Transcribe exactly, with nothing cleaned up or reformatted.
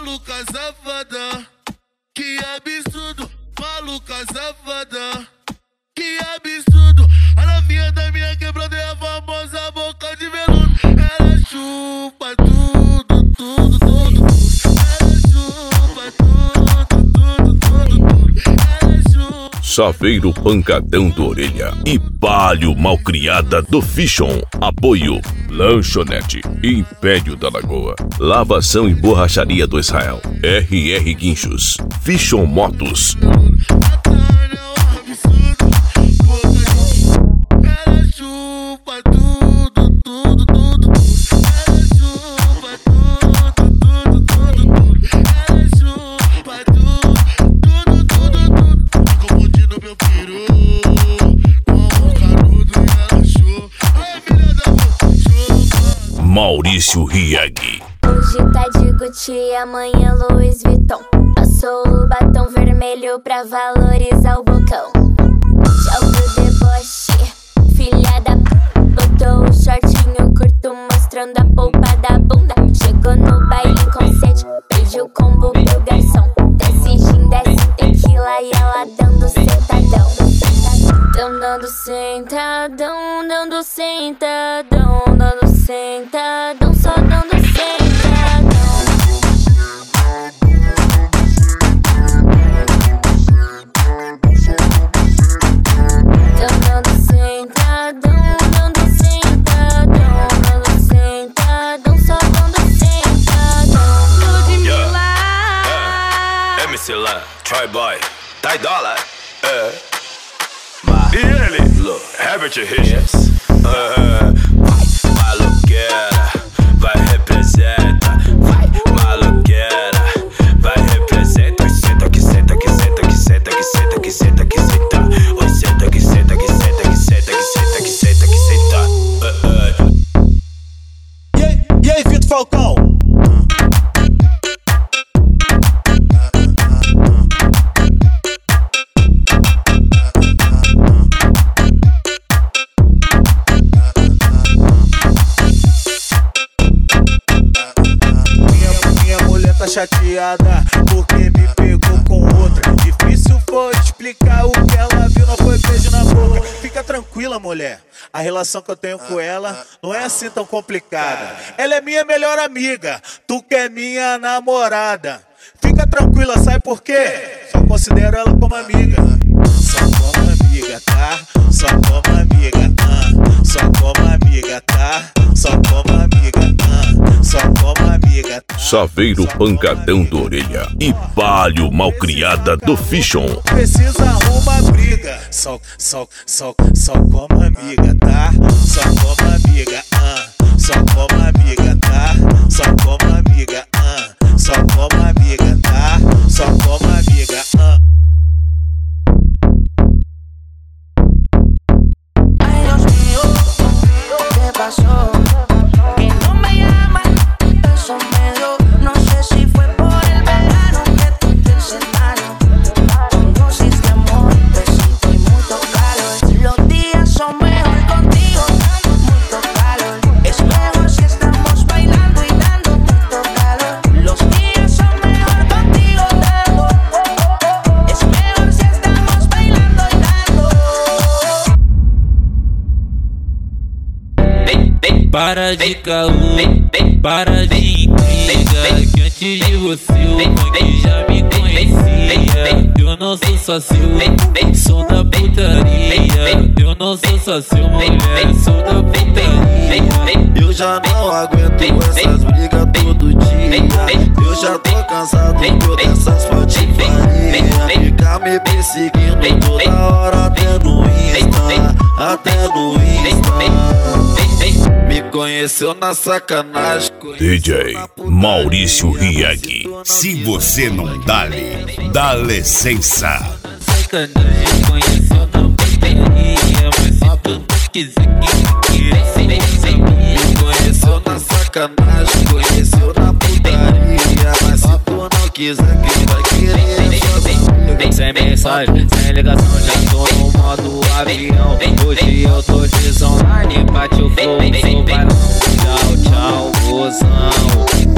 maluca safada. Que absurdo, maluca safada. Que absurdo, a novinha da minha quebrada é a famosa boca de veludo. Ela chupa tudo, tudo, tudo, tudo. Ela chupa tudo, tudo, tudo, tudo. Ela chupa. Chaveiro Pancadão do Orelha e Palio Malcriada do Fichon. Apoio Lanchonete Império da Lagoa, Lavação e Borracharia do Israel, R R Guinchos, Fichon Motos. Maurício Rieg. Hoje tá de Gucci, amanhã Louis Vuitton. Passou o batom vermelho pra valorizar o bocão. Jogo deboche, filha da p... Botou o shortinho curto mostrando a polpa da bunda. Chegou no baile com sede, pediu combo pro garçom. Desce gin, desce tequila e ela dando sentadão. Dão dando sentadão, dando sentadão, dando sentadão, só dando sentadão. Dão dando sentadão, dando sentadão, dando sentadão, só dando sentadão. Ludmilla, yeah. M C Lan, Troy Boy, dai dólar, é. E ele, look, Herbert Richards, uh, vai, maloqueira, vai, representa, vai, maloqueira, vai, representa. Senta que senta, que senta, que senta, que senta, que senta, que senta. Oi, senta que senta, que senta, que senta, que senta, que senta, que senta. Uh, uh. E aí, e aí, Vitor Falcão? Chateada porque me pegou com outra. Difícil foi explicar o que ela viu, não foi beijo na boca. Fica tranquila, mulher, a relação que eu tenho com ela não é assim tão complicada. Ela é minha melhor amiga, tu que é minha namorada. Fica tranquila, sabe por quê? Só considero ela como amiga. Só como amiga, tá? Só como amiga, ah. Só como amiga, tá? Só como amiga, ah. Só como amiga, tá? Chaveiro Pancadão do Orelha e Palio Malcriada do Fichon. Precisa arrumar briga. Só, só, só, só como amiga, tá? Só como amiga, ah. Só como amiga, tá? Só como amiga, ah. Só como amiga, tá? Só como amiga, ah. Ay, Dios mío, ¿qué pasó? Que no me llama, eso me dio. No sé si fue por el verano que tú te encerraron. Con dosis de amor, besito y mucho calor. Los días son mejor contigo, mucho calor. Es mejor si estamos bailando y dando mucho calor. Los días son mejor contigo, dando. Es mejor si estamos bailando y dando. Para de caô, para de intriga, que antes de você o funk já me conhecia. Eu não sou só seu, sou da putaria. Eu não sou só seu, mulher, sou da putaria. Eu já não aguento essas brigas todo dia. Eu já tô cansado dessas patifaria. Ficar me perseguindo toda hora, até no Insta, até no Insta. Me conheceu na sacanagem. D J Maurício Rieg. Se você não dá-lhe, dá licença. Sacanagem, conheceu na putaria. Mas se tu não quiser que queira, sem sem me conheceu na sacanagem, conheceu na putaria. Mas se tu não quiser, quem vai querer? Sem mensagem, sem ligação, já tô no modo avião. Hoje eu tô de online, bate o flow, sou bailão. Tchau, tchau, gozão.